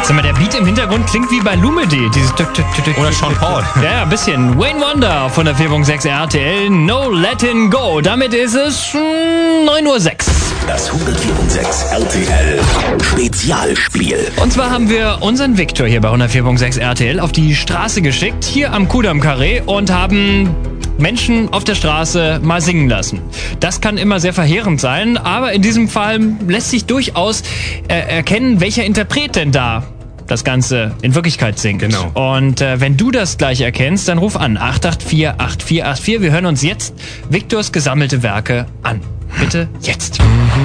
Sag mal, der Beat im Hintergrund klingt wie bei Lumede. Dieses Oder Sean Paul. Ja, ein bisschen. Wayne Wonder von der 4.6 RTL. No Letting Go. Damit ist es 9:06 Uhr. Das 104.6 RTL Spezialspiel. Und zwar haben wir unseren Viktor hier bei 104.6 RTL auf die Straße geschickt, hier am Kudamm-Karree, und haben Menschen auf der Straße mal singen lassen. Das kann immer sehr verheerend sein, aber in diesem Fall lässt sich durchaus erkennen, welcher Interpret denn da das Ganze in Wirklichkeit singt. Genau. Und wenn du das gleich erkennst, dann ruf an 884 8484. Wir hören uns jetzt Viktors gesammelte Werke an. Bitte jetzt.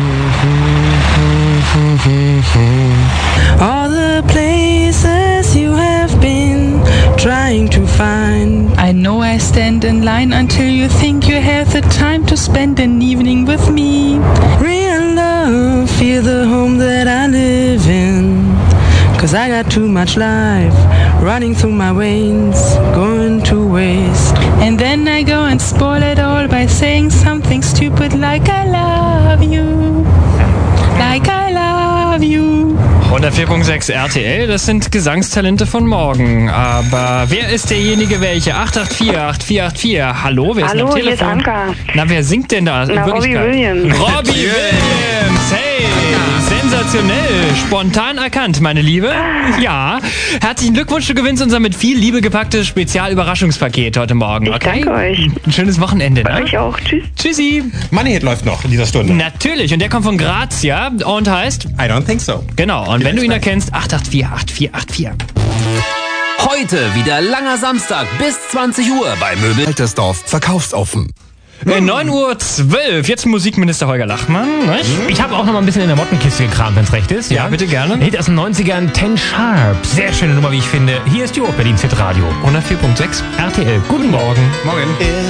All the places you have been trying to find. I know I stand in line until you think you have the time to spend an evening with me. Real love, feel the home that I live in. 'Cause I got too much life running through my veins, going to waste. And then I go and spoil it all by saying something stupid like I love you. Like I love you. 104.6 RTL, das sind Gesangstalente von morgen. Aber wer ist derjenige welche? 884 8484. Hallo, wer ist Hallo, am hier ist Telefon? Anka. Na, wer singt denn da? Na, Robbie Williams. Robbie Williams, hey, sensationell, spontan erkannt, meine Liebe. Ja, herzlichen Glückwunsch, du gewinnst unser mit viel Liebe gepacktes Spezialüberraschungspaket heute Morgen. Ich Okay? danke euch. Ein schönes Wochenende, ne? Euch auch. Tschüss. Tschüssi. Money Hit läuft noch in dieser Stunde. Natürlich, und der kommt von Grazia und heißt... I don't think so. Genau, und wenn du ihn erkennst, 884 8484. Heute wieder langer Samstag bis 20 Uhr bei Möbel Altersdorf. Verkaufsoffen. 9:12 Uhr, jetzt Musikminister Holger Lachmann. Nicht? Ich habe auch noch mal ein bisschen in der Mottenkiste gekramt, wenn es recht ist. Ja, bitte gerne. Hit aus den 90ern, 10 Sharp. Sehr schöne Nummer, wie ich finde. Hier ist die Berlin Hit Radio. 104.6 RTL. Guten Morgen. Morgen.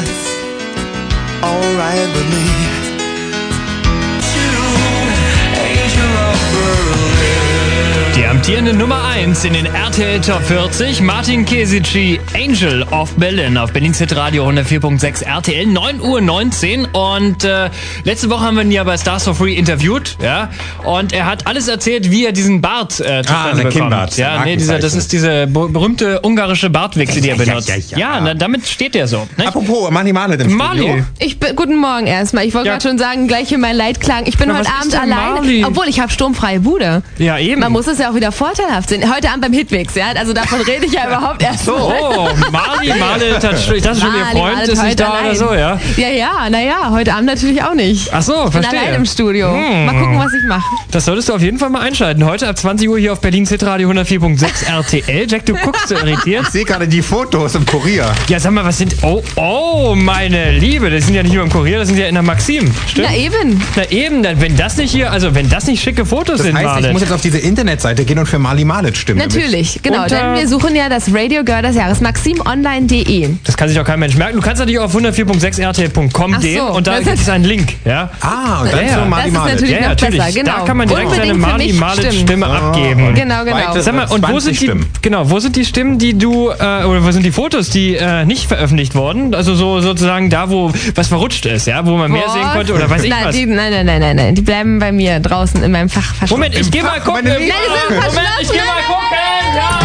Die amtierende Nummer 1 in den RTL Top 40, Martin Kesici, Angel of Berlin auf Berlin Hit Radio 104.6 RTL, 9:19 Uhr. Und letzte Woche haben wir ihn ja bei Stars for Free interviewt, ja, und er hat alles erzählt, wie er diesen Bart zustande der bekommt. Kinnbart, Ja, nee, das ist diese berühmte ungarische Bartwichse, die er benutzt. Ja, na, damit steht er so. Nicht? Apropos, Mani Malet im Studio. Mali. Guten Morgen erstmal. Ich wollte Ja. gerade schon sagen, gleich hier mein Leitklang. Ich bin Na, heute was ist Abend denn alleine, Mali? obwohl ich habe sturmfreie Bude. Ja, eben. Man muss es ja auch wieder vorteilhaft sehen. Heute Abend beim Hitmix, ja, also davon rede ich ja überhaupt erst mal. Oh, Mali, ich dachte schon, ihr Freund Mali ist nicht da allein. oder so, ja? Ja, naja, heute Abend natürlich auch nicht. Ach so, Ich bin verstehe. allein im Studio. Mal gucken, was ich mache. Das solltest du auf jeden Fall mal einschalten. Heute ab 20 Uhr hier auf Berlin Hit Radio 104.6 RTL. Jack, du guckst so irritiert. Ich sehe gerade die Fotos im Kurier. Ja, sag mal, was sind... Oh, meine Liebe, das sind ja nicht nur im Kurier, das sind ja in der Maxim. Stimmt? Na eben. Na eben, wenn das nicht hier, also wenn das nicht schicke Fotos Das sind, heißt, ich Marlet. muss jetzt auf diese Internetseite gehen und für Mali Malet stimmen. Natürlich, genau. Unter- Denn wir suchen ja das Radio Girl des Jahres, maximonline.de. Das kann sich auch kein Mensch merken. Du kannst natürlich auf 104.6 RTL.com Ach so, gehen und da das gibt es einen Link. Ja? Und dann Ja, zu Mali das ist Malet. natürlich- Ja, noch besser, natürlich. genau. Da kann man direkt seine Unbedingt für Mali mich Malet stimmen. Stimme abgeben. Genau. Sag mal, und wo 20 sind die, Stimmen. genau, wo sind die Stimmen, die du, oder wo sind die Fotos, die nicht veröffentlicht wurden? Also so sozusagen da, wo was verrutscht ist, ja, wo man mehr sehen konnte oder weiß ich Nein, was. Nein, die bleiben bei mir draußen in meinem Fach verschlossen. Moment, ich gehe mal Fach, gucken. meine Liebe. Nein, die sind Moment, ich gehe mal gucken. Ja.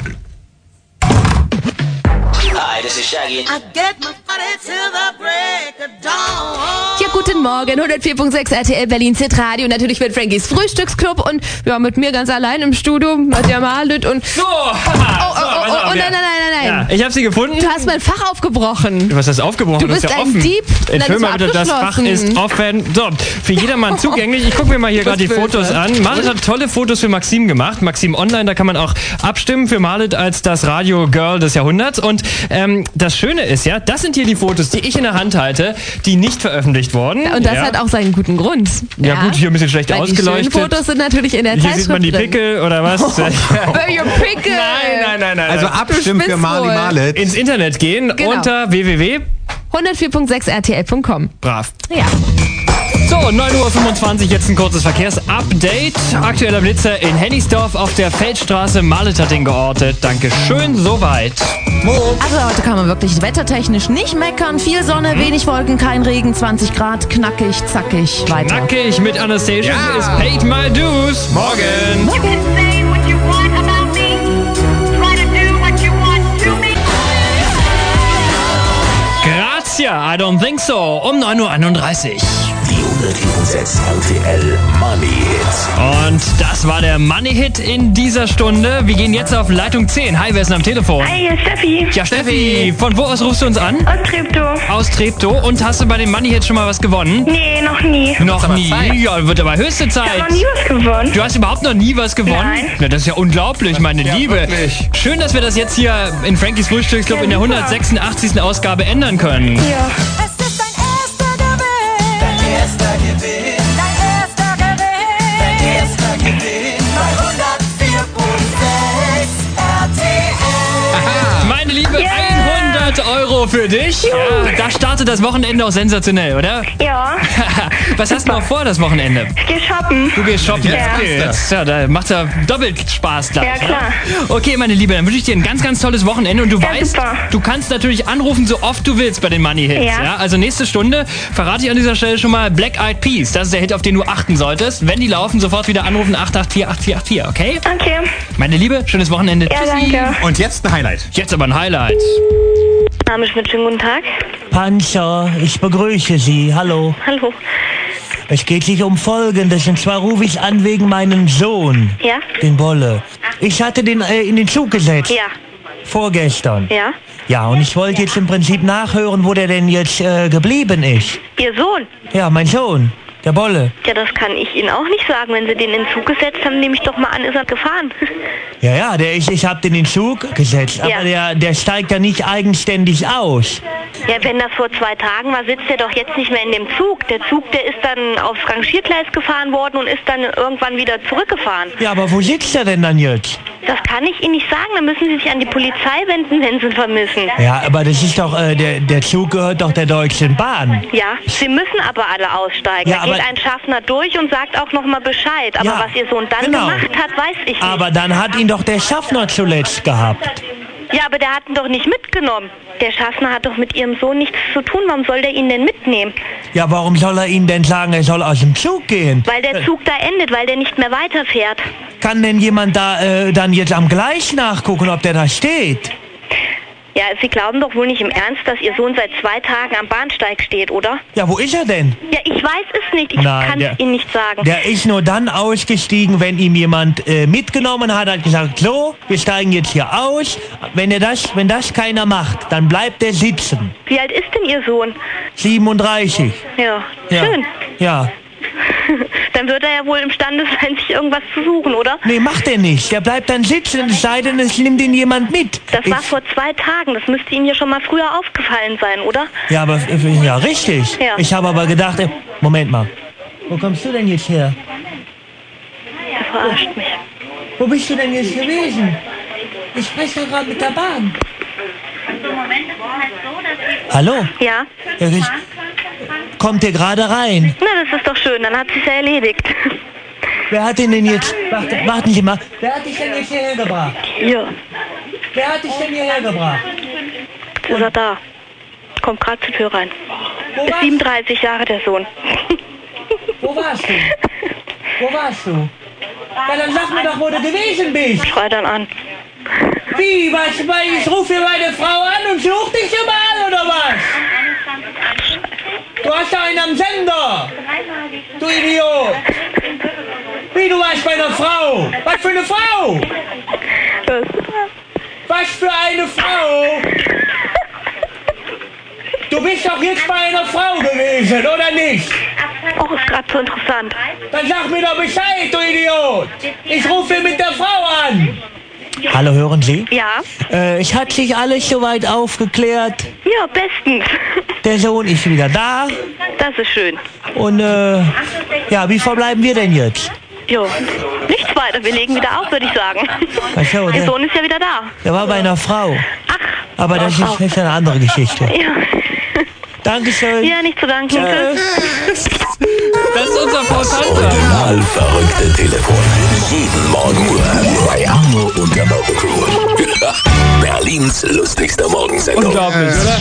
Hi, this is Shaggy. Ja, guten Morgen, 104.6 RTL Berlin Hit Radio, natürlich mit Frankies Frühstücksclub und ja, mit mir ganz allein im Studio, mit der Malit und... So, haha. Nein. Ja, ich habe sie gefunden. Du hast mein Fach aufgebrochen. Du hast das aufgebrochen, Du das ist bist ja ein offen. Dieb. Nein, Entschuldigung mal das bitte, war das Fach abgeschlossen. ist offen. So, für jedermann zugänglich. Ich gucke mir mal hier gerade die böse. Fotos an. Malit hat tolle Fotos für Maxim gemacht. Maxim Online, da kann man auch abstimmen für Malit als das Radio-Girl des Jahrhunderts. Und das Schöne ist ja, das sind hier die Fotos, die ich in der Hand halte, die nicht veröffentlicht wurden. Und das hat auch seinen guten Grund. Ja gut, hier ein bisschen schlecht Weil ausgeleuchtet. Die schönen Fotos sind natürlich in der Hier Zeitschrift sieht man die drin. Pickel oder was? Your Pickel! Nein. Also abstimmen für spinnst Mali wohl. Malet. Ins Internet gehen Genau. unter www. 104.6 RTL.com. Brav. Ja. So, 9:25 Uhr, jetzt ein kurzes Verkehrsupdate. Aktueller Blitzer in Hennigsdorf auf der Feldstraße. Malet hat ihn geortet. Dankeschön, soweit. Also heute kann man wirklich wettertechnisch nicht meckern. Viel Sonne, wenig Wolken, kein Regen, 20 Grad, knackig, zackig, weiter. Nackig mit Anastasia ist Paid My Dues. Morgen. Morgen. I don't think so, um 9:31 Uhr. Die 104.6 RTL Money Hits. Und das war der Money-Hit in dieser Stunde. Wir gehen jetzt auf Leitung 10. Hi, wer ist denn am Telefon? Hi, hier ist Steffi. Ja, Steffi, von wo aus rufst du uns an? Aus Treptow. Aus Treptow. Und hast du bei dem Money-Hit schon mal was gewonnen? Nee, noch nie. Noch nie? Ja, wird aber höchste Ich Zeit. habe noch nie was gewonnen. Du hast überhaupt noch nie was gewonnen? Nein. Na, das ist ja unglaublich, meine Liebe. wirklich. Schön, dass wir das jetzt hier in Frankies Frühstücksclub Ja, in der super. 186. Ausgabe ändern können. Ja. Es ist dein erster Gewinn. Dein erster Gewinn. Dein erster Gewinn. Dein erster Gewinn. Bei 104.6 RTL. Meine Liebe, Yeah. 100 Euro für dich. Ja, da startet das Wochenende auch sensationell, oder? Ja. Was hast du noch vor, das Wochenende? Ich gehe shoppen. Du gehst shoppen. Ja. Okay, jetzt, ja, da macht's ja doppelt Spaß gleich. Ja, klar. Okay, meine Liebe, dann wünsche ich dir ein ganz, ganz tolles Wochenende. Und du Ja, weißt, super. du kannst natürlich anrufen, so oft du willst bei den Money Hits. Ja. Also nächste Stunde verrate ich an dieser Stelle schon mal Black Eyed Peas. Das ist der Hit, auf den du achten solltest. Wenn die laufen, sofort wieder anrufen, 884-8484, okay? Okay. Meine Liebe, schönes Wochenende. Ja, Tschüssi. danke. Und jetzt ein Highlight. Jetzt aber ein Highlight. Name Schmidt, schönen guten Tag. Panzer, ich begrüße Sie. Hallo. Hallo. Es geht sich um Folgendes. Und zwar rufe ich an wegen meinem Sohn, Ja? den Bolle. Ich hatte den in den Zug gesetzt. Ja. Vorgestern. Ja? Ja, und ich wollte jetzt im Prinzip nachhören, wo der denn jetzt geblieben ist. Ihr Sohn? Ja, mein Sohn, der Bolle. Ja, das kann ich Ihnen auch nicht sagen. Wenn Sie den in den Zug gesetzt haben, nehme ich doch mal an, ist er gefahren. Ja, ja, ich hab den in den Zug gesetzt. Ja. Aber der steigt ja nicht eigenständig aus. Ja, wenn das vor 2 Tagen war, sitzt er doch jetzt nicht mehr in dem Zug. Der Zug, der ist dann aufs Rangiergleis gefahren worden und ist dann irgendwann wieder zurückgefahren. Ja, aber wo sitzt er denn dann jetzt? Das kann ich Ihnen nicht sagen. Da müssen Sie sich an die Polizei wenden, wenn Sie ihn vermissen. Ja, aber das ist doch, der Zug gehört doch der Deutschen Bahn. Ja, Sie müssen aber alle aussteigen. Ja, da geht aber- ein Schaffner durch und sagt auch nochmal Bescheid. Aber Ja, was Ihr Sohn dann genau. gemacht hat, weiß ich nicht. Aber dann hat ihn doch der Schaffner zuletzt gehabt. Ja, aber der hat ihn doch nicht mitgenommen. Der Schaffner hat doch mit Ihrem Sohn nichts zu tun. Warum soll der ihn denn mitnehmen? Ja, warum soll er ihm denn sagen, er soll aus dem Zug gehen? Weil der Zug da endet, weil der nicht mehr weiterfährt. Kann denn jemand da dann jetzt am Gleis nachgucken, ob der da steht? Ja, Sie glauben doch wohl nicht im Ernst, dass Ihr Sohn seit 2 Tagen am Bahnsteig steht, oder? Ja, wo ist er denn? Ja, ich weiß es nicht. Ich Nein, kann es Ihnen nicht sagen. Der ist nur dann ausgestiegen, wenn ihm jemand mitgenommen hat gesagt, so, wir steigen jetzt hier aus. Wenn das keiner macht, dann bleibt er sitzen. Wie alt ist denn Ihr Sohn? 37. Ja, Ja. schön. Ja. Dann wird er ja wohl imstande sein, sich irgendwas zu suchen, oder? Nee, macht er nicht. Der bleibt dann sitzen, es sei denn, es nimmt ihn jemand mit. Das war vor 2 Tagen. Das müsste Ihnen ja schon mal früher aufgefallen sein, oder? Ja, aber ja, richtig. Ja. Ich habe aber gedacht, Moment mal. Wo kommst du denn jetzt her? Er verarscht mich. Wo bist du denn jetzt gewesen? Ich spreche doch gerade mit der Bahn. Hallo? Ja? Kommt ihr gerade rein? Na, das ist doch schön. Dann hat sich's ja erledigt. Wer hat ihn denn jetzt... Warten Sie mal. Wer hat dich denn jetzt hierher gebracht? Ja. Wer hat dich denn hierher gebracht? Jetzt ist er da. Kommt gerade zur Tür rein. Wo Ist warst, 37 Jahre der Sohn. wo warst du? Wo warst du? Ja, dann sag mir doch, wo du gewesen bist. Schrei dann an. Wie? Was? Ich rufe hier meine Frau an und such dich überall, oder was? Du hast da einen am Sender. Du Idiot. Wie, du warst bei einer Frau? Was für eine Frau? Was für eine Frau? Du bist doch jetzt bei einer Frau gewesen, oder nicht? Oh, ist gerade so interessant. Dann sag mir doch Bescheid, du Idiot. Ich rufe mit der Frau an. Hallo, hören Sie? Ja? Es hat sich alles soweit aufgeklärt. Ja, bestens. Der Sohn ist wieder da. Das ist schön. Und ja, wie verbleiben wir denn jetzt? Jo, nichts weiter. Wir legen wieder auf, würde ich sagen. Ach so, Der Sohn ist ja wieder da. Der war bei einer Frau. Ach. Aber das ist eine andere Geschichte. Ja. Dankeschön. Ja, nicht zu danken. Tschüss. Das ist unser Paul Original verrückte Telefon. Jeden Morgen bei Arno und der Morgencrew. Berlins lustigster Morgensendung. Unglaublich, oder?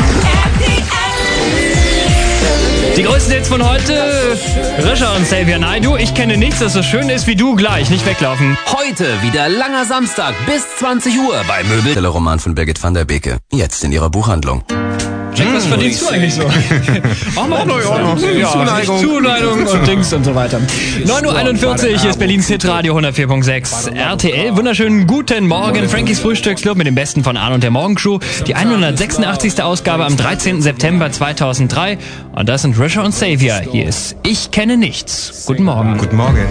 Die größten Hits von heute, Risha und Xavier Naidoo. Ich kenne nichts, das so schön ist wie du gleich. Nicht weglaufen. Heute wieder langer Samstag bis 20 Uhr bei Möbel. Der Roman von Birgit van der Beke. Jetzt in ihrer Buchhandlung. Jack, was verdienst du eigentlich so? Auch mal Zuneigung und Dings und so weiter. 9.41 Uhr, hier ist Berlins Hitradio 104.6 RTL. Wunderschönen guten Morgen, Frankies Frühstücksclub mit dem Besten von Arne und der Morgenshow. Die 186. Ausgabe am 13. September 2003. Und das sind Risha und Xavier. Hier ist Ich kenne nichts. Guten Morgen. Guten Morgen.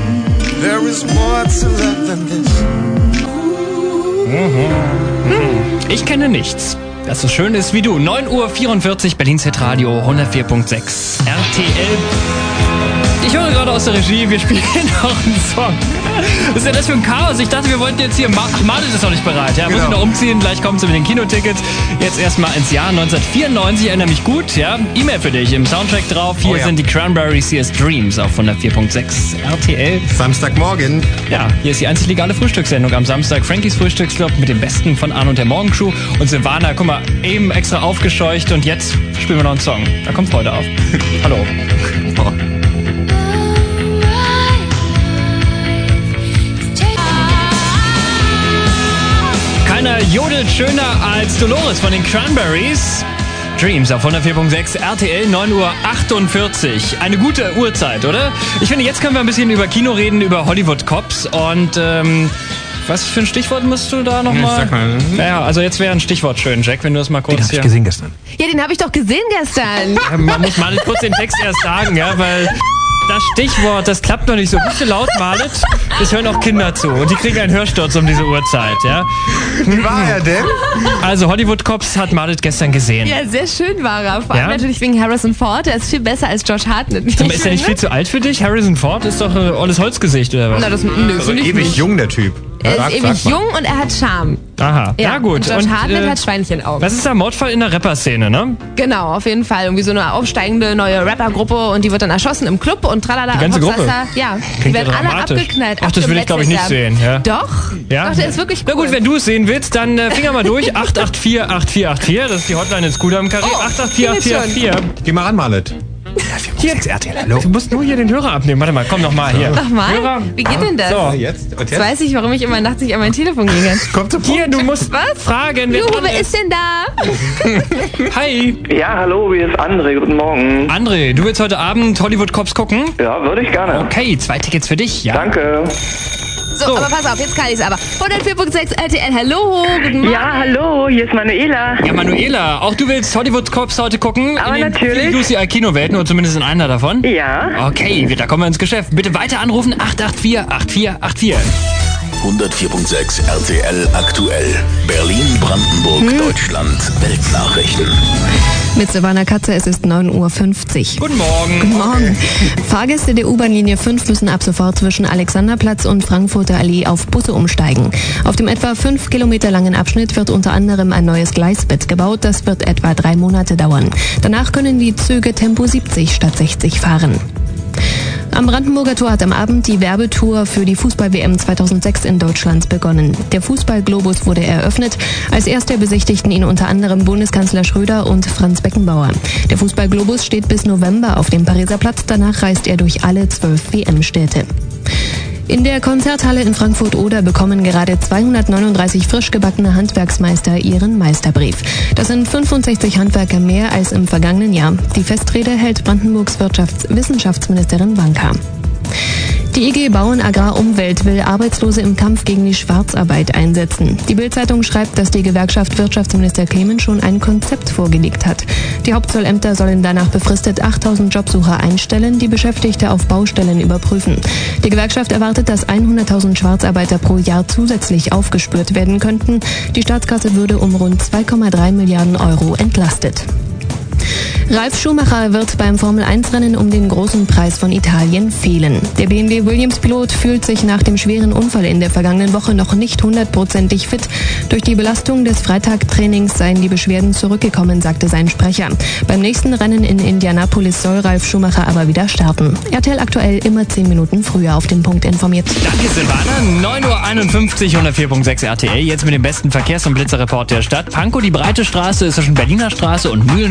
Ich kenne nichts. Das so schön ist wie du. 9.44 Uhr, Berlins Hitradio 104.6 RTL. Ich höre gerade aus der Regie, wir spielen noch einen Song. Was ist denn das für ein Chaos? Ich dachte, wir wollten jetzt hier... Marlet ist noch nicht bereit, ja? Muss ich noch umziehen, gleich kommt sie mit den Kinotickets. Jetzt erstmal ins Jahr 1994, erinnere mich gut, ja? E-Mail für dich, im Soundtrack drauf. Hier sind die Cranberries, hier ist Dreams auf 104.6 RTL. Samstagmorgen. Ja, hier ist die einzig legale Frühstückssendung am Samstag. Frankies Frühstücksclub mit dem Besten von Arne und der Morgenshow. Und Silvana, guck mal, eben extra aufgescheucht und jetzt spielen wir noch einen Song. Da kommt Freude auf. Hallo. Keiner jodelt schöner als Dolores von den Cranberries. Dreams auf 104.6 RTL, 9.48 Uhr. Eine gute Uhrzeit, oder? Ich finde, jetzt können wir ein bisschen über Kino reden, über Hollywood Cops. Und was für ein Stichwort musst du da nochmal? Sag mal. Ja, also jetzt wäre ein Stichwort schön, Jack, wenn du das mal kurz... Den hab ich gesehen gestern. Ja, den habe ich doch gesehen gestern. Ja, man muss mal kurz den Text erst sagen, ja, weil... Das Stichwort, das klappt noch nicht so. Bitte laut, Marlet. Es hören auch Kinder zu und die kriegen einen Hörsturz um diese Uhrzeit, ja. Wie war er denn? Also Hollywood Cops hat Marlet gestern gesehen. Ja, sehr schön war er. Vor allem natürlich wegen Harrison Ford. Er ist viel besser als Josh Hartnett. Aber ist er nicht viel zu alt für dich? Harrison Ford ist doch ein olles Holzgesicht, oder was? Na, das Also ewig jung, der Typ. Er ist ewig jung und er hat Charme. Aha, ja gut. Und Josh Hartnett hat Schweinchenaugen. Was ist der Mordfall in der Rapper-Szene, ne? Genau, auf jeden Fall. Irgendwie so eine aufsteigende neue Rappergruppe und die wird dann erschossen im Club und tralala. Die ganze Gruppe? Ja, die Klingt werden ja alle dramatisch. abgeknallt. Ach, das will ich glaube ich nicht sehen. Ja. Doch, ja? Doch, der ist wirklich cool. Na gut, wenn du es sehen willst, dann Finger mal durch. 884-8484, das ist die Hotline ins Kudam-Karree. 884-8484. Geh mal ran, Marlet. Hier, RTL, hallo. Du musst nur hier den Hörer abnehmen. Warte mal, komm noch mal hier. Nochmal? Hörer. Wie geht denn das? So, Jetzt? Und Jetzt weiß ich, warum ich immer nachts nicht an mein Telefon gehe. Kommt zum Hier, du musst fragen, wer Juhu, dran wer ist denn da? Hi. Ja, hallo, hier ist André. Guten Morgen. André, du willst heute Abend Hollywood Cops gucken? Ja, würde ich gerne. Okay, 2 Tickets für dich, ja? Danke. So, aber pass auf, jetzt kann ich's aber. 104.6 RTL, hallo, guten Morgen. Ja, hallo, hier ist Manuela. Ja, Manuela, auch du willst Hollywood Cops heute gucken? Aber in den natürlich. UCI-Kinowelten oder zumindest in einer davon? Ja. Okay, da kommen wir ins Geschäft. Bitte weiter anrufen, 884-8484. 104.6 RTL aktuell. Berlin, Brandenburg, Deutschland. Weltnachrichten. Mit Silvana Katze, es ist 9.50 Uhr. Guten Morgen. Guten Morgen. Fahrgäste der U-Bahn-Linie 5 müssen ab sofort zwischen Alexanderplatz und Frankfurter Allee auf Busse umsteigen. Auf dem etwa 5 Kilometer langen Abschnitt wird unter anderem ein neues Gleisbett gebaut. Das wird etwa 3 Monate dauern. Danach können die Züge Tempo 70 statt 60 fahren. Am Brandenburger Tor hat am Abend die Werbetour für die Fußball-WM 2006 in Deutschland begonnen. Der Fußball-Globus wurde eröffnet. Als erster besichtigten ihn unter anderem Bundeskanzler Schröder und Franz Beckenbauer. Der Fußball-Globus steht bis November auf dem Pariser Platz. Danach reist er durch alle 12 WM-Städte. In der Konzerthalle in Frankfurt-Oder bekommen gerade 239 frisch gebackene Handwerksmeister ihren Meisterbrief. Das sind 65 Handwerker mehr als im vergangenen Jahr. Die Festrede hält Brandenburgs Wissenschaftsministerin Wanka. Die IG Bauern Agrar Umwelt will Arbeitslose im Kampf gegen die Schwarzarbeit einsetzen. Die Bild-Zeitung schreibt, dass die Gewerkschaft Wirtschaftsminister Clement schon ein Konzept vorgelegt hat. Die Hauptzollämter sollen danach befristet 8.000 Jobsucher einstellen, die Beschäftigte auf Baustellen überprüfen. Die Gewerkschaft erwartet, dass 100.000 Schwarzarbeiter pro Jahr zusätzlich aufgespürt werden könnten. Die Staatskasse würde um rund 2,3 Milliarden Euro entlastet. Ralf Schumacher wird beim Formel-1-Rennen um den großen Preis von Italien fehlen. Der BMW-Williams-Pilot fühlt sich nach dem schweren Unfall in der vergangenen Woche noch nicht 100%ig fit. Durch die Belastung des Freitagtrainings seien die Beschwerden zurückgekommen, sagte sein Sprecher. Beim nächsten Rennen in Indianapolis soll Ralf Schumacher aber wieder starten. RTL aktuell immer 10 Minuten früher auf den Punkt informiert. Danke, Silvana. 9.51 Uhr, 104.6 RTL. Jetzt mit dem besten Verkehrs- und Blitzerreport der Stadt. Pankow, die breite Straße ist zwischen Berliner Straße und Mühlenstraße.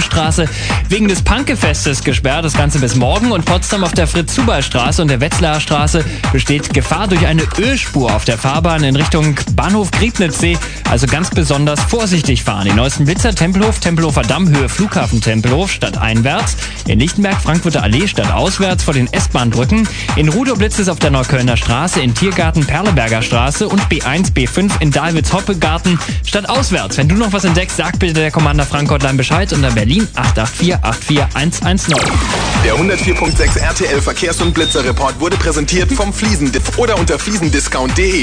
wegen des Punkefestes gesperrt. Das Ganze bis morgen. Und Potsdam auf der Fritz-Huber-Straße und der Wetzlarer Straße besteht Gefahr durch eine Ölspur auf der Fahrbahn in Richtung Bahnhof Griebnitzsee. Also ganz besonders vorsichtig fahren. Die neuesten Blitzer Tempelhof, Tempelhofer Damm, Höhe Flughafen Tempelhof, stadteinwärts. In Lichtenberg, Frankfurter Allee, stadtauswärts vor den S-Bahn-Brücken. In Rudow blitzt es auf der Neuköllner Straße, in Tiergarten, Perleberger Straße und B1, B5 in Dahlwitz-Hoppegarten stadtauswärts. Wenn du noch was entdeckst, sag bitte der Commander Frank Hotline Bescheid unter Berlin 884 84110. Der 104.6 RTL Verkehrs- und Blitzerreport wurde präsentiert vom Fliesendiff oder unter fliesendiscount.de.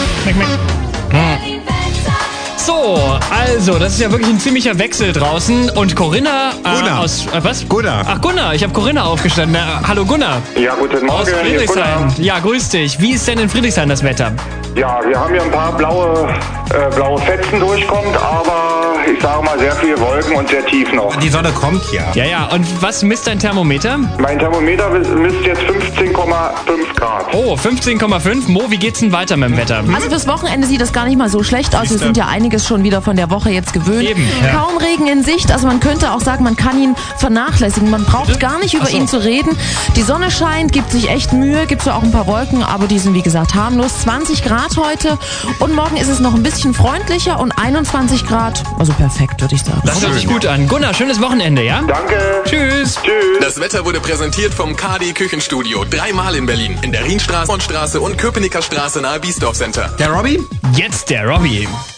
So, also, das ist ja wirklich ein ziemlicher Wechsel draußen. Und Corinna aus... was? Gunnar. Ach, Gunnar. Ich habe Corinna aufgestanden. Hallo, Gunnar. Ja, guten Morgen. Aus Friedrichshain. Ja, grüß dich. Wie ist denn in Friedrichshain das Wetter? Ja, wir haben hier ein paar blaue Fetzen durchkommt, aber ich sage mal sehr viele Wolken und sehr tief noch. Die Sonne kommt ja. Ja, ja. Und was misst dein Thermometer? Mein Thermometer misst jetzt 15,5 Grad. Oh, 15,5. Mo, wie geht's denn weiter mit dem Wetter? Also fürs Wochenende sieht das gar nicht mal so schlecht aus. Wir sind ja einiges schon wieder von der Woche jetzt gewöhnt. Eben, ja. Kaum Regen in Sicht. Also man könnte auch sagen, man kann ihn vernachlässigen. Man braucht gar nicht über ihn zu reden. Die Sonne scheint, gibt sich echt Mühe. Gibt zwar auch ein paar Wolken, aber die sind wie gesagt harmlos. 20 Grad heute. Und morgen ist es noch ein bisschen freundlicher und 21 Grad. Also perfekt, würde ich sagen. Das hört sich gut an. Gunnar, schönes Wochenende, ja? Danke. Tschüss. Tschüss. Das Wetter wurde präsentiert vom KD Küchenstudio. 3-mal in Berlin. In der Rienstraße und Köpenicker Straße nahe Biesdorf Center. Der Robby? Jetzt der Robby.